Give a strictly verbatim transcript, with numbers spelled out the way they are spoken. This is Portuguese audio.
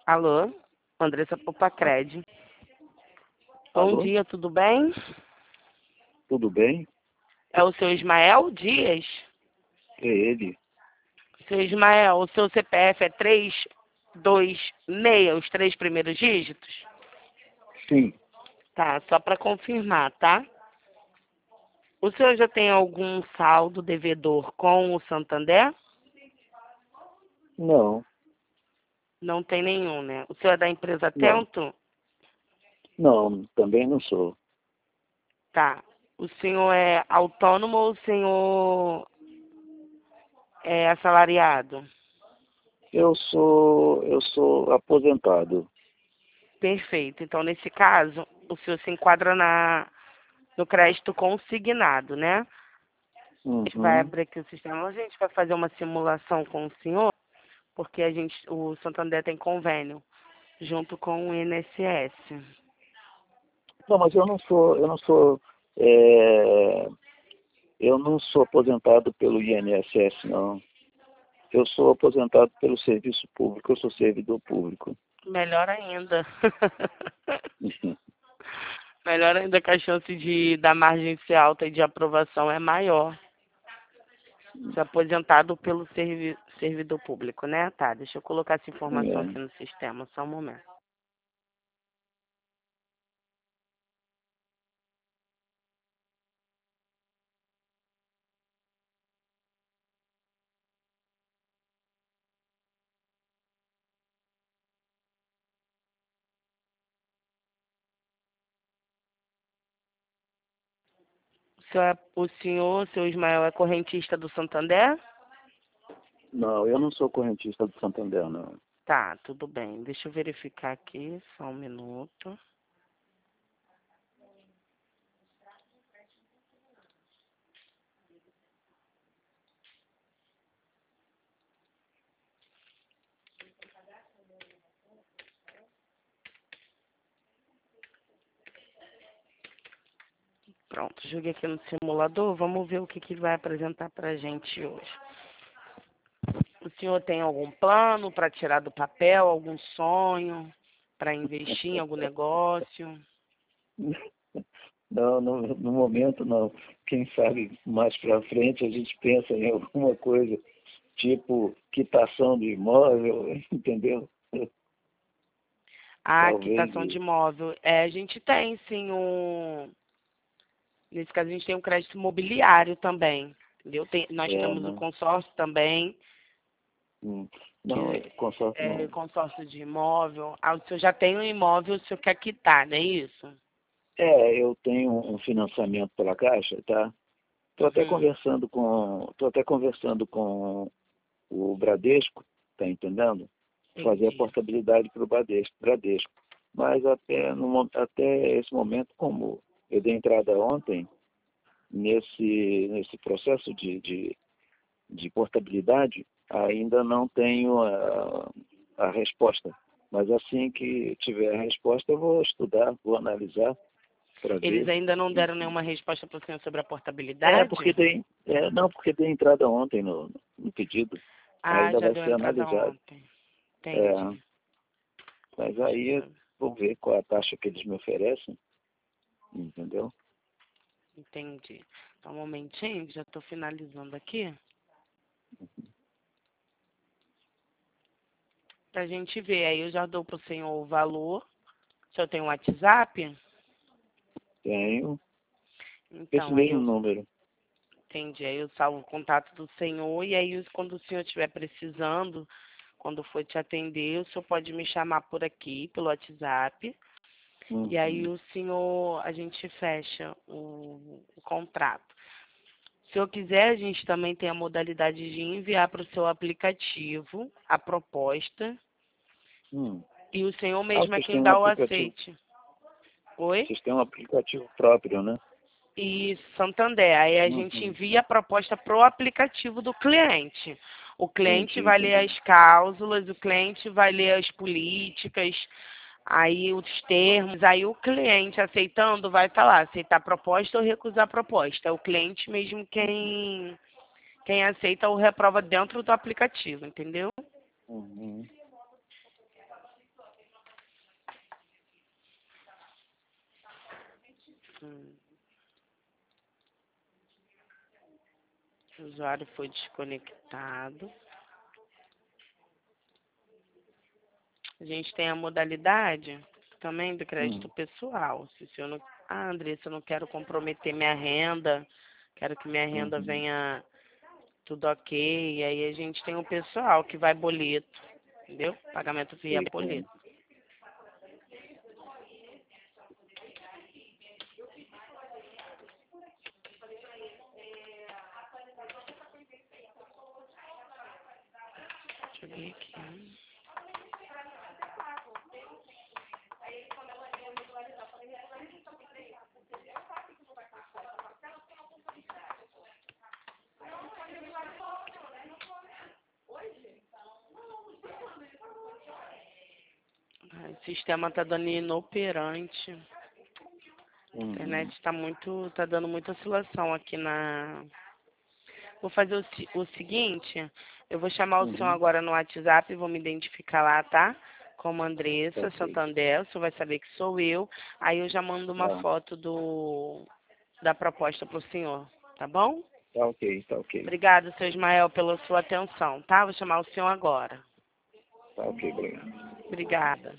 Alô, Andressa Popacred. Bom Alô? dia, tudo bem? Tudo bem? É o seu Ismael Dias? É ele. Seu Ismael, o seu C P F é três dois seis, os três primeiros dígitos? Sim. Tá, só para confirmar, tá? O senhor já tem algum saldo devedor com o Santander? Não, Não tem nenhum, né? O senhor é da empresa não. Tento? Não, também não sou. Tá. O senhor é autônomo ou o senhor é assalariado? Eu sou, eu sou aposentado. Perfeito. Então, nesse caso, o senhor se enquadra na, no crédito consignado, né? A gente vai Uhum. abrir aqui o sistema. A gente vai fazer uma simulação com o senhor, porque a gente, o Santander tem convênio junto com o I N S S. Não, mas eu não sou, eu não sou, é, eu não sou aposentado pelo I N S S, não. Eu sou aposentado pelo serviço público, eu sou servidor público. Melhor ainda. Melhor ainda que a chance de da margem ser alta e de aprovação é maior. Ser aposentado pelo servi servidor público, né? Tá, deixa eu colocar essa informação aqui É. no sistema, só um momento. O senhor, é- o senhor, seu Ismael, é correntista do Santander? Não, eu não sou correntista do Santander, não. Tá, tudo bem. Deixa eu verificar aqui, só um minuto. Pronto, joguei aqui no simulador. Vamos ver o que, que vai apresentar pra gente hoje. O senhor tem algum plano para tirar do papel, algum sonho para investir em algum negócio? Não, no, no momento não. Quem sabe mais para frente a gente pensa em alguma coisa, tipo quitação de imóvel, entendeu? Ah, Talvez. quitação de imóvel. É, a gente tem sim um. Nesse caso, a gente tem um crédito imobiliário também. Entendeu? Tem, nós É, temos o não. consórcio também, hum, Não, que é consórcio é não. consórcio de imóvel. Ah, o senhor já tem um imóvel, o senhor quer quitar, não é isso? É, eu tenho um financiamento pela Caixa, tá? Estou até Uhum, conversando com, tô até conversando com o Bradesco, tá entendendo? Fazer a entendi. portabilidade para o Bradesco, Bradesco. Mas até, no, mo- até esse momento, como eu dei entrada ontem nesse, nesse processo de, de, de portabilidade, ainda não tenho a, a resposta. Mas assim que tiver a resposta, eu vou estudar, vou analisar para Eles ver. ainda não deram nenhuma resposta para o senhor sobre a É, porque portabilidade? tem, é, não, porque dei entrada ontem no, no pedido. Ah, Ainda já vai deu ser entrada analisado. ontem. É, Entendi. mas Deixa aí eu... vou ver qual é a taxa que eles me oferecem, entendeu? Entendi. Então, um momentinho, que já estou finalizando aqui. Pra gente ver. Aí eu já dou pro senhor o valor. O senhor tem um WhatsApp? Tenho esse Então, aí mesmo eu número. entendi. Aí eu salvo o contato do senhor e aí quando o senhor estiver precisando, quando for te atender, o senhor pode me chamar por aqui, pelo WhatsApp. E aí Uhum. o senhor, a gente fecha o, o contrato. Se eu quiser, a gente também tem a modalidade de enviar para o seu aplicativo a proposta Hum. e o senhor Ah, mesmo é vocês quem têm um dá o aplicativo, aceite. Oi? vocês têm um aplicativo próprio, né? E Santander. Aí a gente Uhum. envia a proposta para o aplicativo do cliente. O cliente Entendi, vai ler entendi. as cláusulas, o cliente vai ler as políticas, aí os termos, aí o cliente aceitando vai falar aceitar a proposta ou recusar a proposta. É o cliente mesmo quem, quem aceita ou reprova dentro do aplicativo, entendeu? Uhum. Hum. O usuário foi desconectado. A gente tem a modalidade também do crédito Hum. pessoal. Se o senhor não... Ah, Andressa, eu não quero comprometer minha renda, quero que minha renda Uhum. venha tudo ok. E aí a gente tem o pessoal que vai boleto, entendeu? Pagamento via Sei como. boleto. Deixa eu ver aqui. Ah, o sistema tá dando inoperante. A Uhum. internet está muito, tá dando muita oscilação aqui na. Vou fazer o, se- o seguinte, eu vou chamar o senhor Uhum. agora no WhatsApp, vou me identificar lá, tá? Como Tá Andressa ok. Santander, o senhor vai saber que sou eu. Aí eu já mando uma Tá. foto do da proposta pro senhor, tá bom? Tá ok, tá ok. Obrigada, seu Ismael, pela sua atenção, tá? Vou chamar o senhor agora. Tá ok, obrigado. Obrigada.